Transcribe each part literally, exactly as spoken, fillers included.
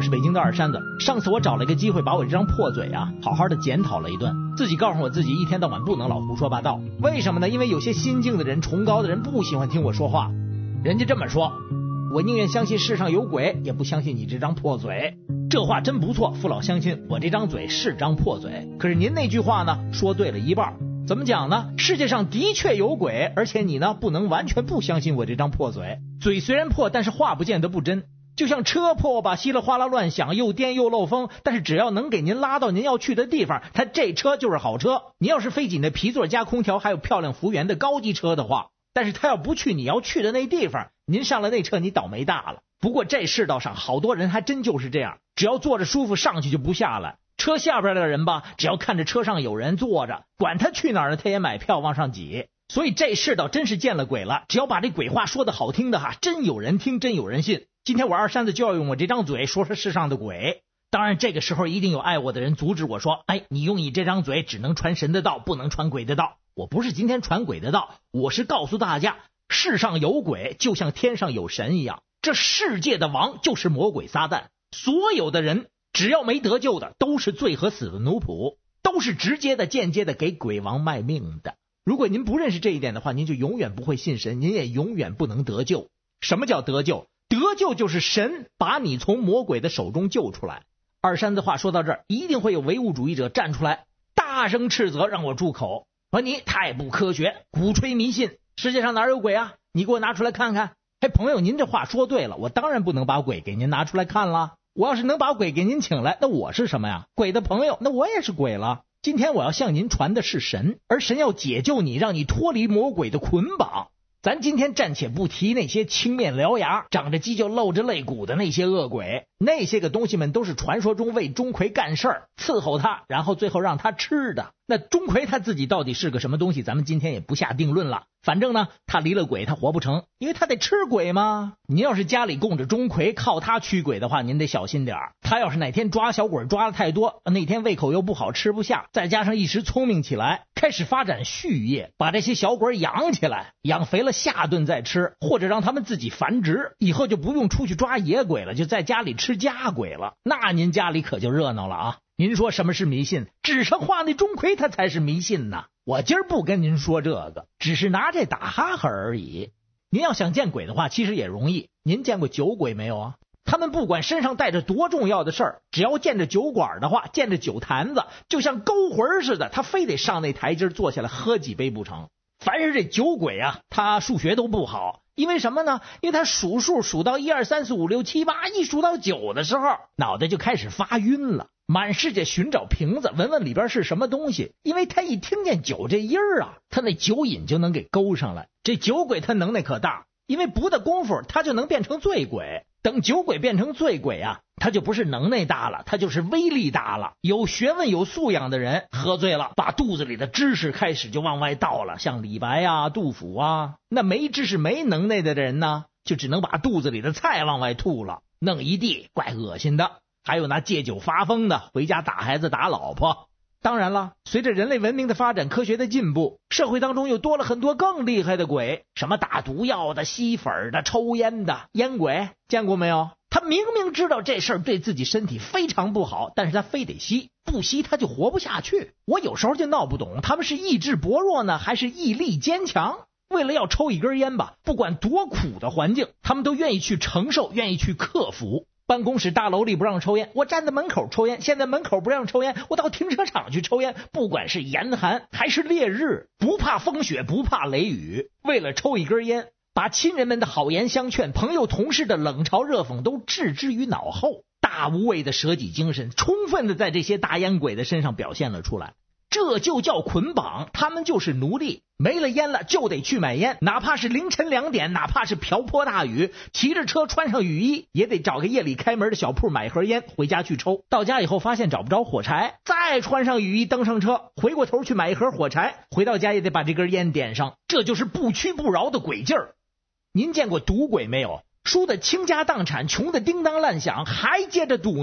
是北京的二山子。上次我找了一个机会把我这张破嘴啊好好的检讨了一顿，自己告诉我自己一天到晚不能老胡说八道。为什么呢？因为有些心境的人，崇高的人不喜欢听我说话。人家这么说，我宁愿相信世上有鬼，也不相信你这张破嘴。这话真不错，父老乡亲，我这张嘴是张破嘴。可是您那句话呢，说对了一半。怎么讲呢？世界上的确有鬼，而且你呢不能完全不相信我这张破嘴。嘴虽然破，但是话不见得不真。就像车破吧，稀里哗啦乱响，又颠又漏风，但是只要能给您拉到您要去的地方，它这车就是好车。你要是非挤那皮座加空调还有漂亮服务员的高级车的话，但是他要不去你要去的那地方，您上了那车你倒霉大了。不过这世道上好多人还真就是这样，只要坐着舒服上去就不下来。车下边的人吧，只要看着车上有人坐着，管他去哪儿呢，他也买票往上挤。所以这世道真是见了鬼了，只要把这鬼话说的好听的哈，真有人听，真有人信。今天我二山子就要用我这张嘴说说世上的鬼。当然这个时候一定有爱我的人阻止我说，哎，你用你这张嘴只能传神的道，不能传鬼的道。我不是今天传鬼的道，我是告诉大家，世上有鬼就像天上有神一样，这世界的王就是魔鬼撒旦。所有的人只要没得救的，都是罪和死的奴仆，都是直接的间接的给鬼王卖命的。如果您不认识这一点的话，您就永远不会信神，您也永远不能得救。什么叫得救？得救就是神把你从魔鬼的手中救出来。二山子话说到这儿，一定会有唯物主义者站出来大声斥责，让我住口，说你太不科学，鼓吹迷信，世界上哪有鬼啊？你给我拿出来看看。哎，朋友，您这话说对了，我当然不能把鬼给您拿出来看了。我要是能把鬼给您请来，那我是什么呀？鬼的朋友，那我也是鬼了。今天我要向您传的是神，而神要解救你，让你脱离魔鬼的捆绑。咱今天暂且不提那些青面獠牙、长着犄角露着肋骨的那些恶鬼，那些个东西们都是传说中为钟馗干事儿，伺候他，然后最后让他吃的。那钟馗他自己到底是个什么东西，咱们今天也不下定论了。反正呢，他离了鬼他活不成，因为他得吃鬼嘛。您要是家里供着钟馗，靠他驱鬼的话，您得小心点儿。他要是哪天抓小鬼抓的太多，那天胃口又不好，吃不下，再加上一时聪明起来，开始发展畜业，把这些小鬼养起来，养肥了下顿再吃，或者让他们自己繁殖，以后就不用出去抓野鬼了，就在家里吃家鬼了。那您家里可就热闹了啊！您说什么是迷信？纸上画那钟馗他才是迷信呢。我今儿不跟您说这个，只是拿这打哈哈而已。您要想见鬼的话，其实也容易。您见过酒鬼没有啊？他们不管身上带着多重要的事儿，只要见着酒馆的话，见着酒坛子，就像勾魂似的，他非得上那台阶坐下来喝几杯不成。凡是这酒鬼啊，他数学都不好。因为什么呢？因为他数数数到一二三四五六七八，一数到九的时候，脑袋就开始发晕了，满世界寻找瓶子，闻闻里边是什么东西。因为他一听见酒这音儿啊，他那酒瘾就能给勾上来。这酒鬼他能耐可大，因为不的功夫他就能变成醉鬼。等酒鬼变成醉鬼啊，他就不是能耐大了，他就是威力大了。有学问有素养的人喝醉了，把肚子里的知识开始就往外倒了，像李白啊、杜甫啊。那没知识没能耐的人呢，就只能把肚子里的菜往外吐了，弄一地，怪恶心的。还有那借酒发疯的，回家打孩子打老婆。当然了，随着人类文明的发展，科学的进步，社会当中又多了很多更厉害的鬼，什么打毒药的、吸粉的、抽烟的。烟鬼见过没有？他明明知道这事儿对自己身体非常不好，但是他非得吸，不吸他就活不下去。我有时候就闹不懂，他们是意志薄弱呢，还是毅力坚强？为了要抽一根烟吧，不管多苦的环境，他们都愿意去承受，愿意去克服。办公室大楼里不让抽烟，我站在门口抽烟，现在门口不让抽烟，我到停车场去抽烟。不管是严寒还是烈日，不怕风雪，不怕雷雨，为了抽一根烟，把亲人们的好言相劝，朋友同事的冷嘲热讽都置之于脑后。大无畏的舍己精神充分的在这些大烟鬼的身上表现了出来。这就叫捆绑，他们就是奴隶，没了烟了就得去买烟，哪怕是凌晨两点，哪怕是瓢泼大雨，骑着车穿上雨衣，也得找个夜里开门的小铺买一盒烟回家去抽。到家以后发现找不着火柴，再穿上雨衣登上车，回过头去买一盒火柴，回到家也得把这根烟点上。这就是不屈不挠的鬼劲儿。您见过赌鬼没有？输得倾家荡产，穷得叮当乱响，还接着赌呢。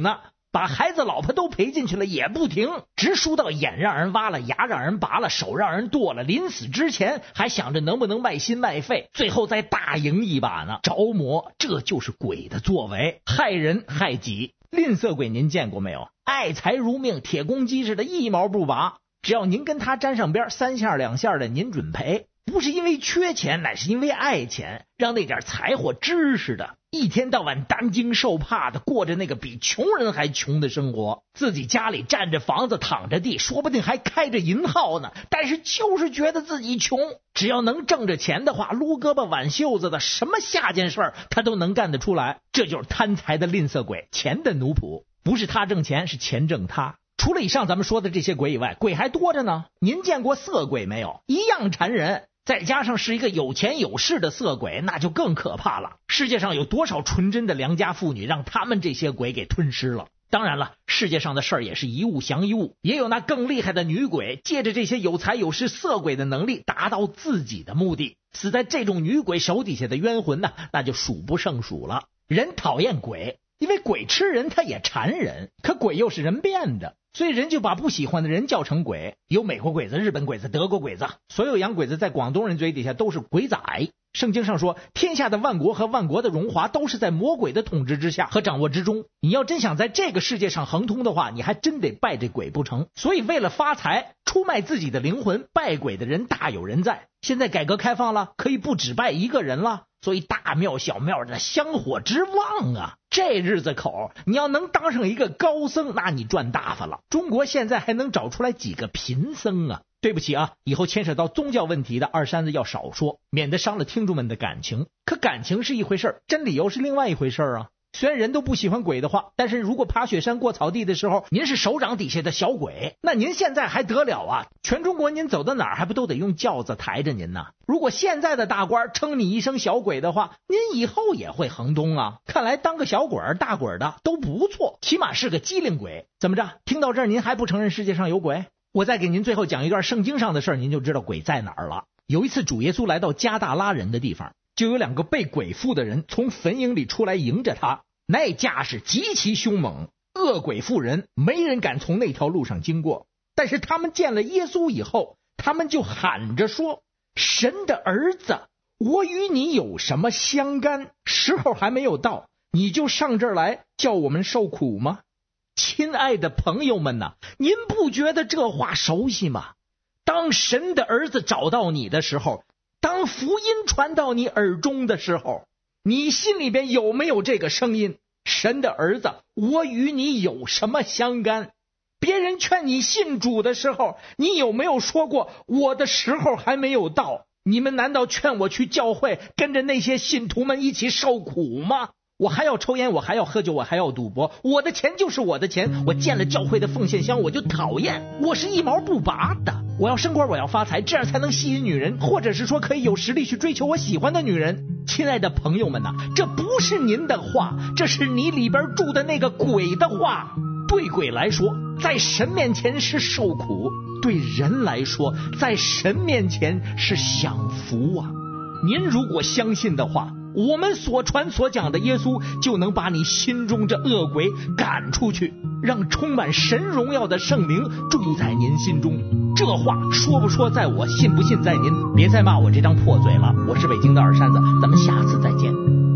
把孩子老婆都赔进去了也不停，直输到眼让人挖了，牙让人拔了，手让人剁了，临死之前还想着能不能卖心卖肺，最后再大赢一把呢。着魔，这就是鬼的作为，害人害己。吝啬鬼您见过没有？爱财如命，铁公鸡似的，一毛不拔，只要您跟他沾上边，三下两下的您准赔。不是因为缺钱，乃是因为爱钱，让那点财货知识的一天到晚担惊受怕的过着那个比穷人还穷的生活，自己家里占着房子躺着地，说不定还开着银号呢，但是就是觉得自己穷。只要能挣着钱的话，撸胳膊挽袖子的什么下贱事儿他都能干得出来。这就是贪财的吝啬鬼，钱的奴仆，不是他挣钱，是钱挣他。除了以上咱们说的这些鬼以外，鬼还多着呢。您见过色鬼没有？一样缠人，再加上是一个有钱有势的色鬼，那就更可怕了。世界上有多少纯真的良家妇女让他们这些鬼给吞噬了？当然了，世界上的事儿也是一物降一物，也有那更厉害的女鬼，借着这些有财有势色鬼的能力达到自己的目的。死在这种女鬼手底下的冤魂呢，那就数不胜数了。人讨厌鬼，因为鬼吃人，他也馋人，可鬼又是人变的，所以人就把不喜欢的人叫成鬼。有美国鬼子、日本鬼子、德国鬼子，所有洋鬼子在广东人嘴底下都是鬼仔。圣经上说，天下的万国和万国的荣华都是在魔鬼的统治之下和掌握之中。你要真想在这个世界上亨通的话，你还真得拜这鬼不成。所以为了发财，出卖自己的灵魂，拜鬼的人大有人在。现在改革开放了，可以不只拜一个人了，所以大庙小庙的香火之旺啊，这日子口你要能当上一个高僧，那你赚大发了。中国现在还能找出来几个贫僧啊？对不起啊，以后牵扯到宗教问题的二山子要少说，免得伤了听众们的感情。可感情是一回事，真理又是另外一回事啊。虽然人都不喜欢鬼的话，但是如果爬雪山过草地的时候，您是手掌底下的小鬼，那您现在还得了啊？全中国您走到哪儿还不都得用轿子抬着您呢？如果现在的大官称你一声小鬼的话，您以后也会横东啊。看来当个小鬼儿大鬼儿的都不错，起码是个机灵鬼。怎么着，听到这儿您还不承认世界上有鬼？我再给您最后讲一段圣经上的事儿，您就知道鬼在哪儿了。有一次主耶稣来到加大拉人的地方，就有两个被鬼附的人从坟茔里出来迎着他，那架势极其凶猛，恶鬼附人，没人敢从那条路上经过。但是他们见了耶稣以后，他们就喊着说，神的儿子，我与你有什么相干？时候还没有到，你就上这儿来叫我们受苦吗？亲爱的朋友们呐，您不觉得这话熟悉吗？当神的儿子找到你的时候，当福音传到你耳中的时候，你心里边有没有这个声音？神的儿子，我与你有什么相干？别人劝你信主的时候，你有没有说过我的时候还没有到？你们难道劝我去教会跟着那些信徒们一起受苦吗？我还要抽烟，我还要喝酒，我还要赌博，我的钱就是我的钱，我见了教会的奉献箱我就讨厌，我是一毛不拔的。我要升官，我要发财，这样才能吸引女人，或者是说可以有实力去追求我喜欢的女人。亲爱的朋友们呐、啊，这不是您的话，这是你里边住的那个鬼的话。对鬼来说，在神面前是受苦，对人来说，在神面前是享福啊。您如果相信的话，我们所传所讲的耶稣就能把你心中这恶鬼赶出去，让充满神荣耀的圣灵住在您心中。这话说不说在我，信不信在您。别再骂我这张破嘴了，我是北京的二山子，咱们下次再见。